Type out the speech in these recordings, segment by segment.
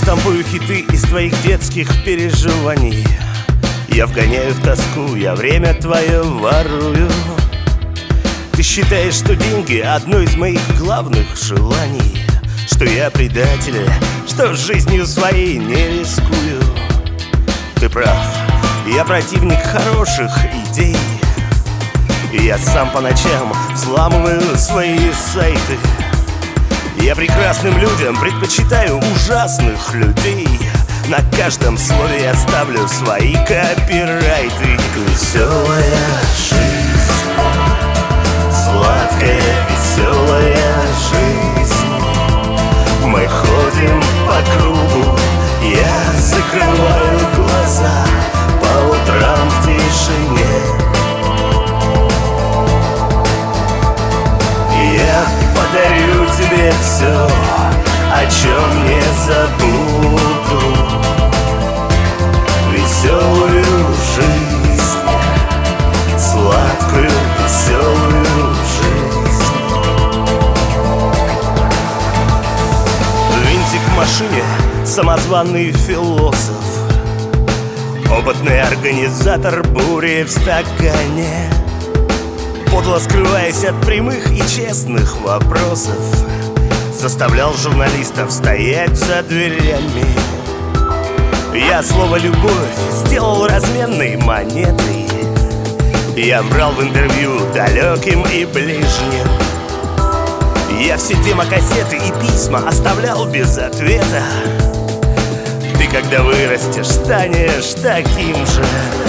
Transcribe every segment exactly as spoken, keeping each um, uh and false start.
штампую хиты из твоих детских переживаний. Я вгоняю в тоску, я время твое ворую. Ты считаешь, что деньги одно из моих главных желаний, что я предатель, что жизнью своей не рискую. Ты прав, я противник хороших идей. И я сам по ночам взламываю свои сайты. Я прекрасным людям предпочитаю ужасных людей. На каждом слове я ставлю свои копирайты. Веселая жизнь, сладкая веселая жизнь. Мы ходим по кругу, я закрываю глаза по утрам в тишине. Я подарю тебе все, о чем не забуду. Веселую жизнь, сладкую веселую жизнь. Винтик в машине, самозваный философ, опытный организатор бури в стакане. Подло скрываясь от прямых и честных вопросов, заставлял журналистов стоять за дверями. Я слово «любовь» сделал разменной монетой. Я брал в интервью далеким и ближним. Я все демокассеты и письма оставлял без ответа. Ты, когда вырастешь, станешь таким же.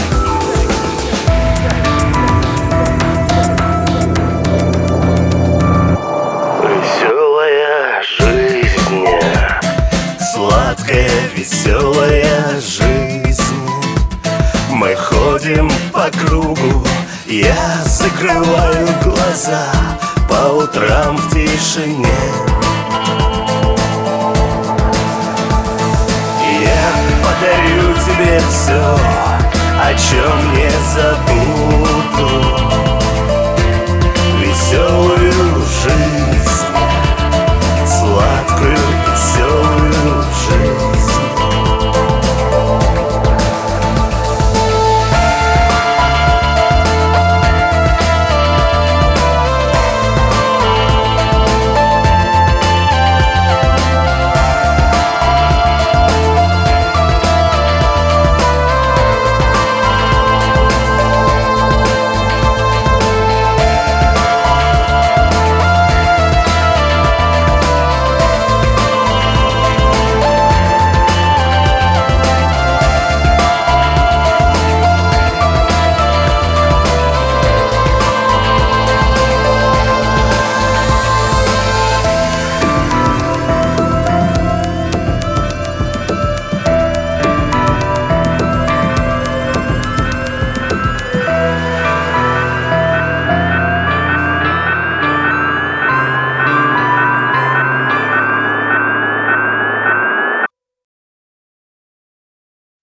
Сладкая, веселая жизнь. Мы ходим по кругу, я закрываю глаза по утрам в тишине. Я подарю тебе все, о чем не забыл.